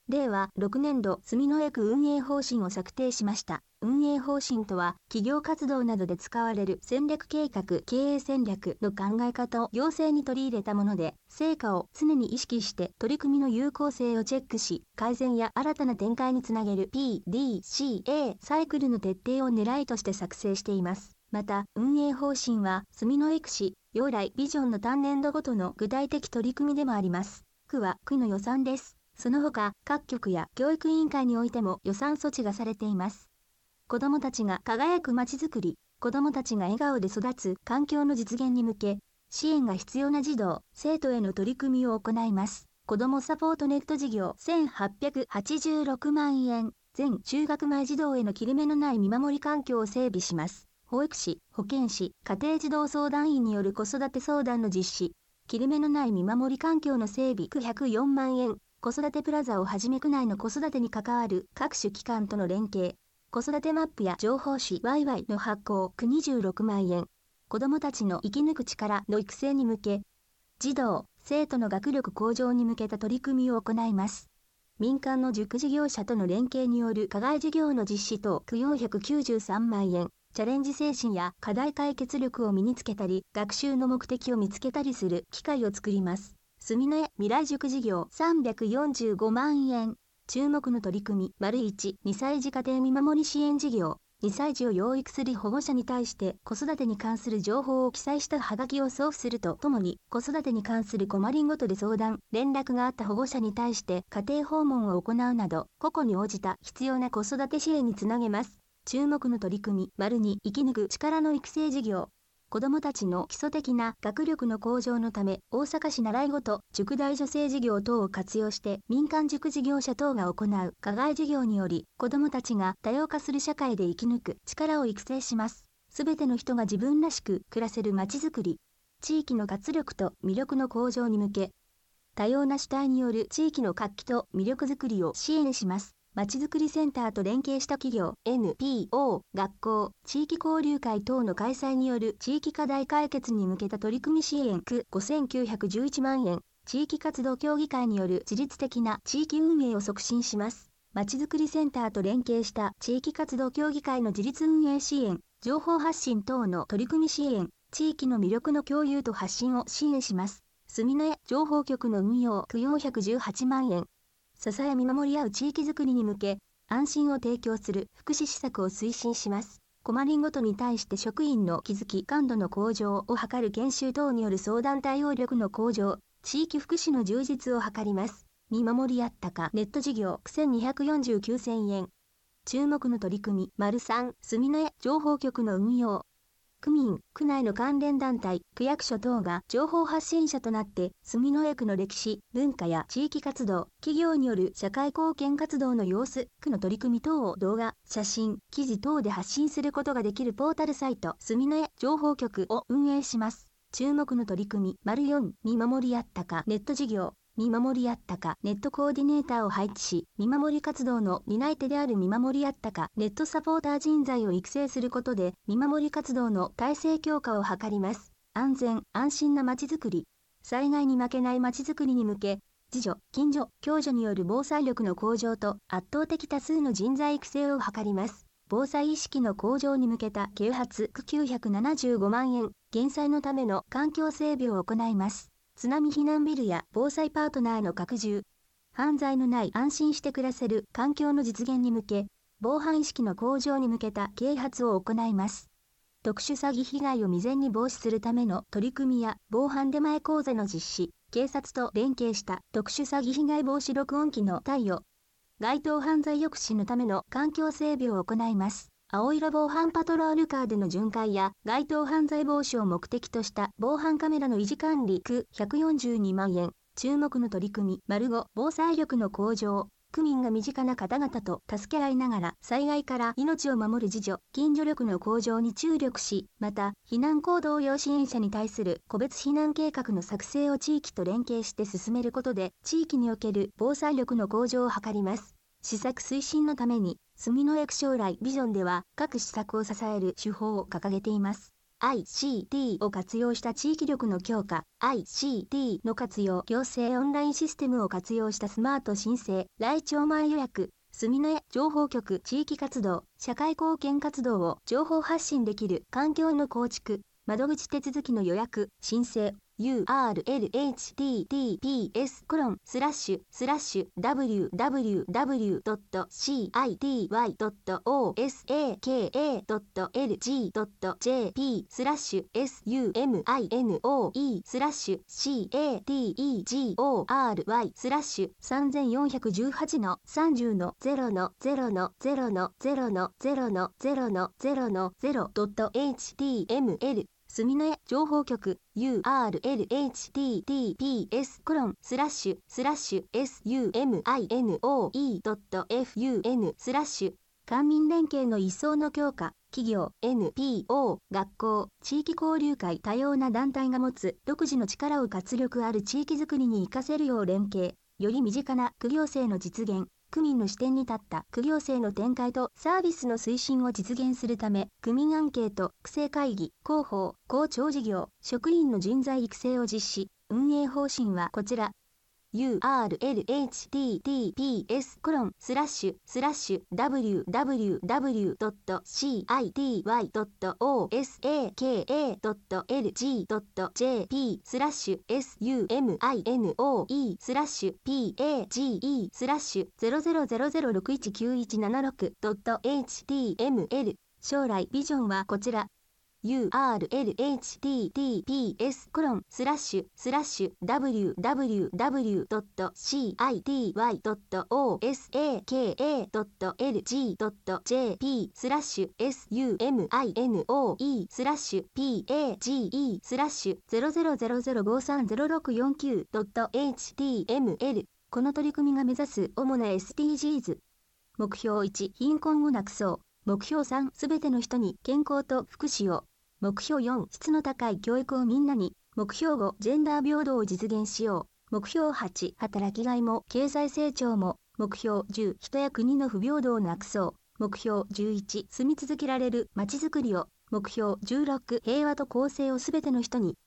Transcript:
令和6年度住之江区運営方針を策定しました。運営方針とは、企業活動などで使われる戦略計画、経営戦略の考え方を行政に取り入れたもので、成果を常に意識して取り組みの有効性をチェックし、改善や新たな展開につなげる PDCA サイクルの徹底を狙いとして作成しています。また、運営方針は、住之江区市、要来ビジョンの単年度ごとの具体的取り組みでもあります。区は区の予算です。その他、各局や教育委員会においても予算措置がされています。子どもたちが輝くまちづくり、子どもたちが笑顔で育つ環境の実現に向け、支援が必要な児童、生徒への取り組みを行います。子どもサポートネット事業1886万円、全中学前児童への切れ目のない見守り環境を整備します。保育士、保健師、家庭児童相談員による子育て相談の実施、切れ目のない見守り環境の整備104万円、子育てプラザをはじめ区内の子育てに関わる各種機関との連携、子育てマップや情報誌 YY の発行26万円、子どもたちの生き抜く力の育成に向け、児童、生徒の学力向上に向けた取り組みを行います。民間の塾事業者との連携による課外授業の実施等493万円、チャレンジ精神や課題解決力を身につけたり、学習の目的を見つけたりする機会を作ります。住之江未来塾事業345万円。注目の取り組み、1、2歳児家庭見守り支援事業。2歳児を養育する保護者に対して子育てに関する情報を記載したハガキを送付するとともに、子育てに関する困りごとで相談、連絡があった保護者に対して家庭訪問を行うなど、個々に応じた必要な子育て支援につなげます。注目の取り組み、2、生き抜く力の育成事業。子どもたちの基礎的な学力の向上のため、大阪市習い事、塾代助成事業等を活用して民間塾事業者等が行う課外事業により、子どもたちが多様化する社会で生き抜く力を育成します。すべての人が自分らしく暮らせるまちづくり、地域の活力と魅力の向上に向け、多様な主体による地域の活気と魅力づくりを支援します。まちづくりセンターと連携した企業、NPO、学校、地域交流会等の開催による地域課題解決に向けた取り組み支援区5911万円、地域活動協議会による自律的な地域運営を促進します。まちづくりセンターと連携した地域活動協議会の自立運営支援、情報発信等の取り組み支援、地域の魅力の共有と発信を支援します。住之江情報局の運用区418万円。支え見守り合う地域づくりに向け、安心を提供する福祉施策を推進します。困りごとに対して職員の気づき感度の向上を図る研修等による相談対応力の向上、地域福祉の充実を図ります。見守りあったかネット事業1249千円。注目の取り組み、3、住之江情報局の運用。区民、区内の関連団体、区役所等が情報発信者となって、住之江区の歴史、文化や地域活動、企業による社会貢献活動の様子、区の取り組み等を動画、写真、記事等で発信することができるポータルサイト、住之江情報局を運営します。注目の取り組み、4、見守りあったかネット事業。見守りあったかネットコーディネーターを配置し、見守り活動の担い手である見守りあったかネットサポーター人材を育成することで、見守り活動の体制強化を図ります。安全・安心なまちづくり。災害に負けないまちづくりに向け、自助、近所、共助による防災力の向上と圧倒的多数の人材育成を図ります。防災意識の向上に向けた啓発区975万円、減災のための環境整備を行います。津波避難ビルや防災パートナーの拡充、犯罪のない安心して暮らせる環境の実現に向け、防犯意識の向上に向けた啓発を行います。特殊詐欺被害を未然に防止するための取り組みや防犯出前講座の実施、警察と連携した特殊詐欺被害防止録音機の貸与、該当犯罪抑止のための環境整備を行います。青色防犯パトロールカーでの巡回や該当犯罪防止を目的とした防犯カメラの維持管理区142万円。注目の取り組み、5、防災力の向上。区民が身近な方々と助け合いながら災害から命を守る自助、近所力の向上に注力し、また、避難行動要支援者に対する個別避難計画の作成を地域と連携して進めることで、地域における防災力の向上を図ります。施策推進のために、住之江区将来ビジョンでは各施策を支える手法を掲げています。 ICT を活用した地域力の強化、ICT の活用、行政オンラインシステムを活用したスマート申請、来庁前予約、住之江情報局地域活動、社会貢献活動を情報発信できる環境の構築、窓口手続きの予約、申請、url.citiy.org.cpsuminoe住之江情報局 url.https://suminoe.fun/ 官民連携の一層の強化、企業、NPO、学校、地域交流会、多様な団体が持つ独自の力を活力ある地域づくりに活かせるよう連携、より身近な区行政の実現、区民の視点に立った区行政の展開とサービスの推進を実現するため、区民アンケート、区政会議、広報、公聴事業、職員の人材育成を実施。運営方針はこちら。url.https://www.city.osaka.git.jp/suminoe/page/page/00061976.html 将来ビジョンはこちら。url.city.osaka.git.jp/suminoe/page/00053069.html この取り組みが目指す主な SDGs。目標1、貧困をなくそう。目標3、すべての人に健康と福祉を。目標4、質の高い教育をみんなに。目標5、ジェンダー平等を実現しよう。目標8、働きがいも経済成長も。目標10、人や国の不平等をなくそう。目標11、住み続けられるまちづくりを。目標16、平和と公正をすべての人に。